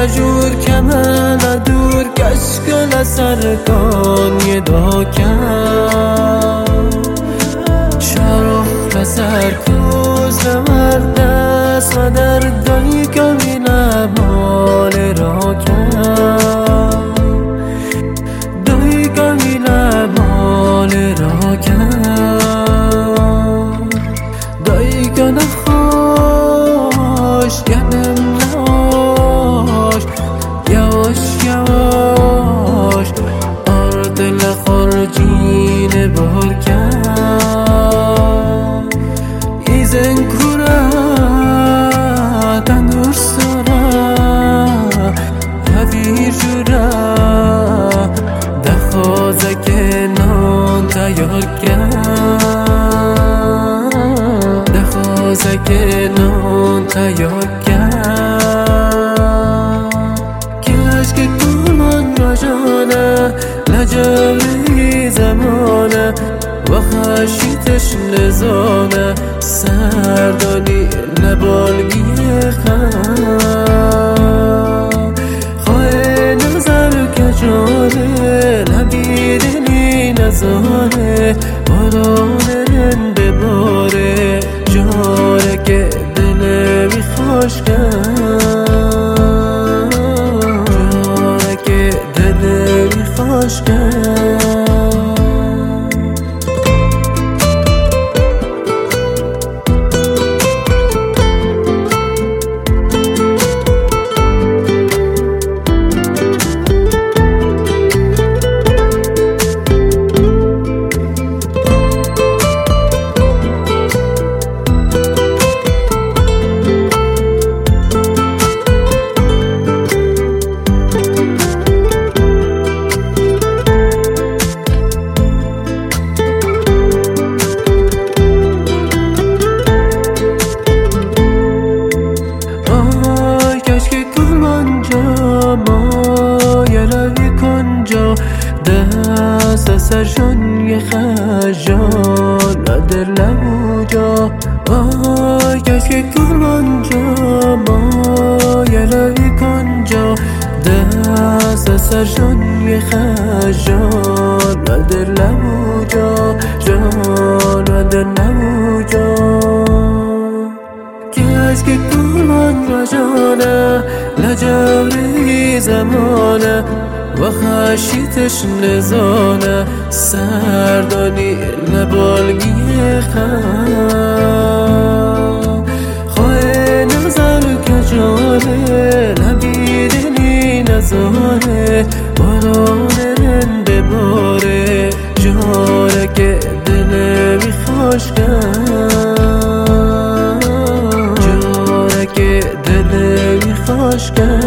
جور کمن دور کشکل سرکان یه داکن شرخ سرکوز مردست و در دایی کمی نمال راکن دایی کمی نمال راکن دایی کنه خوش گنم ناش یواش یواش آرد لخارجین بارکن ایزن کورا تندور سورا هویر جورا دخوازه که نان تیار کن دخوازه که نان تیار کن کشک کلان راجانه لجالی زمانه و خشیتش نزانه سردانی لبالگی خم خواه نظر که جانه لبیدنی نزانه بارانه رنده باره جاره که دل میخوش کن جاره که دل میخوش کن دست سرشون یه خجال و در لبوجا آی کشک کرمان جا ما یه لبی کنجا دست سرشون یه خجال و در لبوجا جال و در لبوجا کشک کرمان راجانه لجالی زمانه و خشیتش نزانه سردانی لبالگی خم خواه نظر که جانه لبیدنی نزانه بارانه رنده باره جاره که دل میخوش کن جاره که دل میخوش کن